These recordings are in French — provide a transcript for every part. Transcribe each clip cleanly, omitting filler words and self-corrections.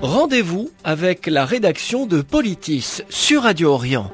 Rendez-vous avec la rédaction de Politis sur Radio Orient.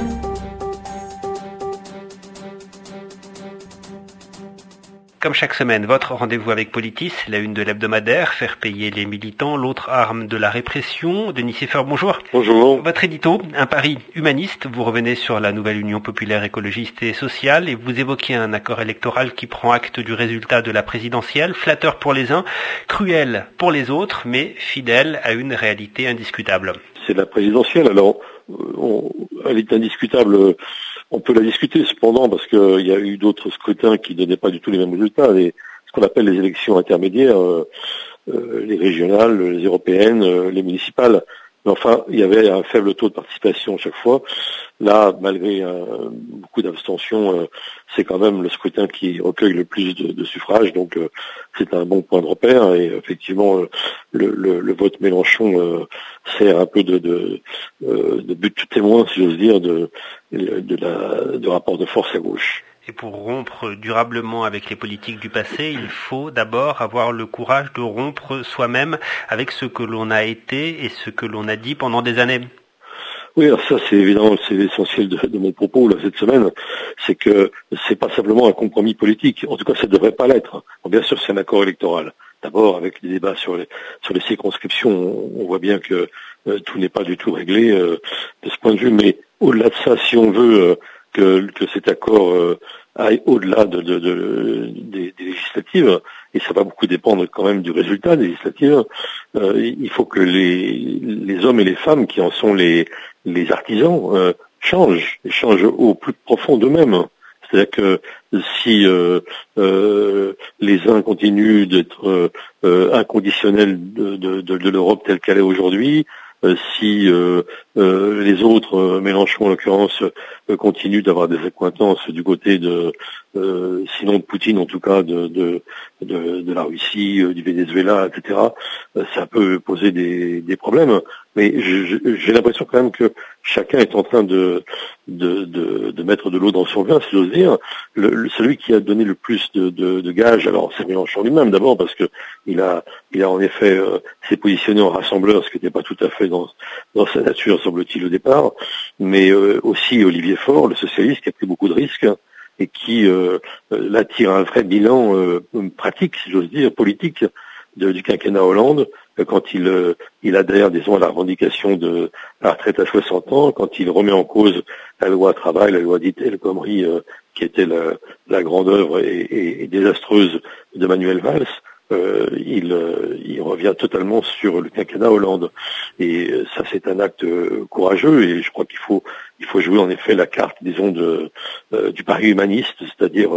Comme chaque semaine, votre rendez-vous avec Politis, la une de l'hebdomadaire, faire payer les militants, l'autre arme de la répression. Denis Siffert, bonjour. Bonjour. Votre édito, un pari humaniste, vous revenez sur la nouvelle Union populaire écologiste et sociale et vous évoquez un accord électoral qui prend acte du résultat de la présidentielle, flatteur pour les uns, cruel pour les autres, mais fidèle à une réalité indiscutable. C'est la présidentielle, alors elle est indiscutable. On peut la discuter cependant parce qu'il y a eu d'autres scrutins qui donnaient pas du tout les mêmes résultats. Ce qu'on appelle les élections intermédiaires, les régionales, les européennes, les municipales. Mais enfin, il y avait un faible taux de participation chaque fois. Là, malgré beaucoup d'abstention, c'est quand même le scrutin qui recueille le plus de suffrages. Donc, c'est un bon point de repère. Et effectivement, le vote Mélenchon sert un peu de but témoin, si j'ose dire, de rapport de force à gauche. Et pour rompre durablement avec les politiques du passé, il faut d'abord avoir le courage de rompre soi-même avec ce que l'on a été et ce que l'on a dit pendant des années. Oui, alors ça c'est évidemment c'est l'essentiel de mon propos là cette semaine, c'est que c'est pas simplement un compromis politique. En tout cas, ça ne devrait pas l'être. Bon, bien sûr, c'est un accord électoral. D'abord, avec les débats sur les circonscriptions, on voit bien que tout n'est pas du tout réglé de ce point de vue. Mais au-delà de ça, si on veut que cet accord aille au-delà des législatives, et ça va beaucoup dépendre quand même du résultat des législatives, il faut que les hommes et les femmes qui en sont les artisans changent au plus profond d'eux-mêmes. C'est-à-dire que si les uns continuent d'être inconditionnels de l'Europe telle qu'elle est aujourd'hui, si les autres, Mélenchon en l'occurrence, continuent d'avoir des accointances du côté sinon de Poutine, en tout cas de la Russie, du Venezuela, etc., ça peut poser des problèmes. Mais j'ai l'impression quand même que chacun est en train de mettre de l'eau dans son vin, si j'ose dire. Celui qui a donné le plus de gages, alors c'est Mélenchon lui-même d'abord, parce que il a en effet s'est positionné en rassembleur, ce qui n'était pas tout à fait dans sa nature, semble-t-il, au départ, mais aussi Olivier Faure, le socialiste, qui a pris beaucoup de risques et qui là tire un vrai bilan pratique, si j'ose dire, politique du quinquennat Hollande, quand il adhère, disons, à la revendication de la retraite à 60 ans, quand il remet en cause la loi travail, la loi dite El Khomri, qui était la grande œuvre et désastreuse de Manuel Valls, il revient totalement sur le quinquennat Hollande. Et ça, c'est un acte courageux, et je crois qu'il faut jouer en effet la carte, disons, du pari humaniste, c'est-à-dire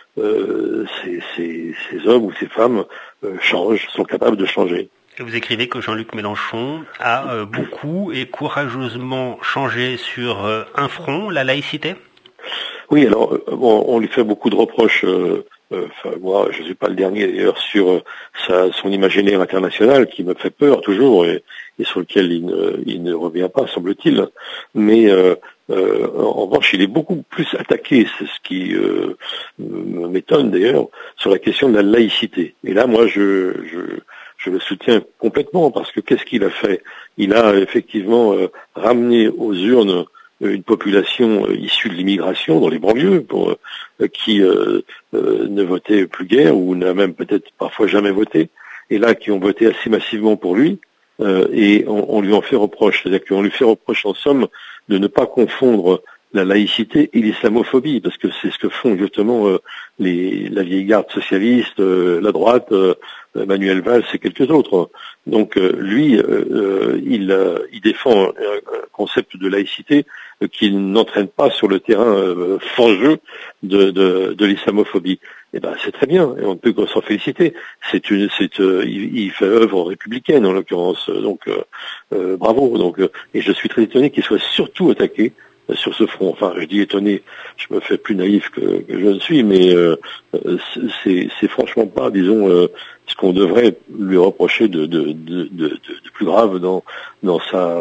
ces hommes ou ces femmes sont capables de changer. Vous écrivez que Jean-Luc Mélenchon a beaucoup et courageusement changé sur un front, la laïcité. Oui, alors on lui fait beaucoup de reproches. Moi, je ne suis pas le dernier d'ailleurs sur son imaginaire international qui me fait peur toujours et sur lequel il ne revient pas, semble-t-il. Mais en revanche, il est beaucoup plus attaqué, c'est ce qui m'étonne d'ailleurs, sur la question de la laïcité. Et là, moi, je le soutiens complètement, parce que qu'est-ce qu'il a fait? Il a effectivement ramené aux urnes une population issue de l'immigration dans les banlieues qui ne votait plus guère ou n'a même peut-être parfois jamais voté, et là qui ont voté assez massivement pour lui, et on lui en fait reproche. C'est-à-dire qu'on lui fait reproche en somme de ne pas confondre la laïcité et l'islamophobie, parce que c'est ce que font justement la vieille garde socialiste, la droite, Manuel Valls et quelques autres. Donc lui, il défend un concept de laïcité qui n'entraîne pas sur le terrain fangeux de l'islamophobie. Eh ben c'est très bien, et on ne peut que s'en féliciter. Il fait œuvre républicaine en l'occurrence, donc bravo. Donc et je suis très étonné qu'il soit surtout attaqué sur ce front. Enfin, je dis étonné, je me fais plus naïf que je ne suis, mais c'est franchement pas, disons, ce qu'on devrait lui reprocher de plus grave dans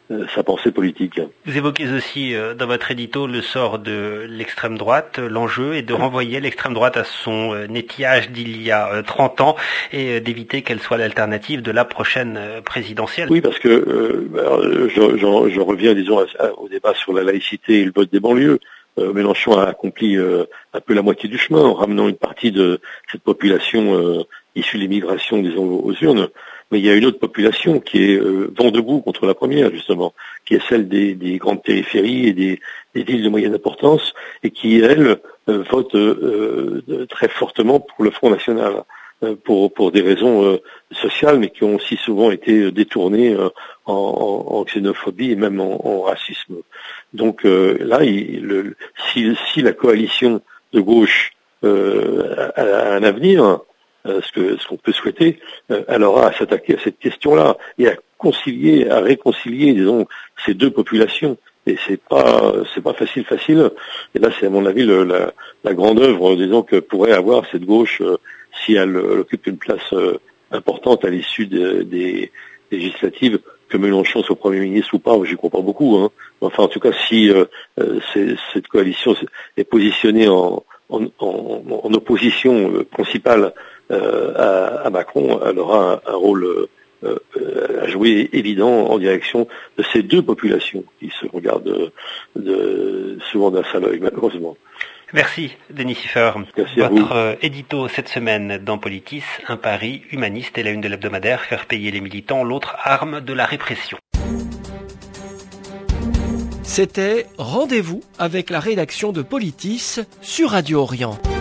sa pensée politique. Vous évoquez aussi dans votre édito le sort de l'extrême droite. L'enjeu est de renvoyer l'extrême droite à son étiage d'il y a 30 ans et d'éviter qu'elle soit l'alternative de la prochaine présidentielle. Oui, parce que je reviens, disons, au débat sur la laïcité et le vote des banlieues. Mélenchon a accompli un peu la moitié du chemin en ramenant une partie de cette population issue de l'immigration, disons, aux urnes. Mais il y a une autre population qui est vent debout contre la première, justement, qui est celle des grandes périphéries et des villes de moyenne importance, et qui, elle, vote très fortement pour le Front National, pour des raisons sociales, mais qui ont aussi souvent été détournées en xénophobie et même en racisme. Donc là, si la coalition de gauche a un avenir, ce qu'on peut souhaiter, elle aura à s'attaquer à cette question-là et à réconcilier, disons, ces deux populations. Et c'est pas facile. Et là, c'est à mon avis la grande œuvre, disons, que pourrait avoir cette gauche si elle occupe une place importante à l'issue des législatives, que Mélenchon soit Premier ministre ou pas, j'y crois pas beaucoup. Hein. Enfin, en tout cas, si cette coalition est positionnée en opposition principale à Macron, elle aura un rôle à jouer évident en direction de ces deux populations qui se regardent souvent d'un seul œil, malheureusement. Merci, Denis Siffer. Merci à Votre édito cette semaine dans Politis, un pari humaniste et la une de l'hebdomadaire, faire payer les militants, l'autre arme de la répression. C'était Rendez-vous avec la rédaction de Politis sur Radio Orient.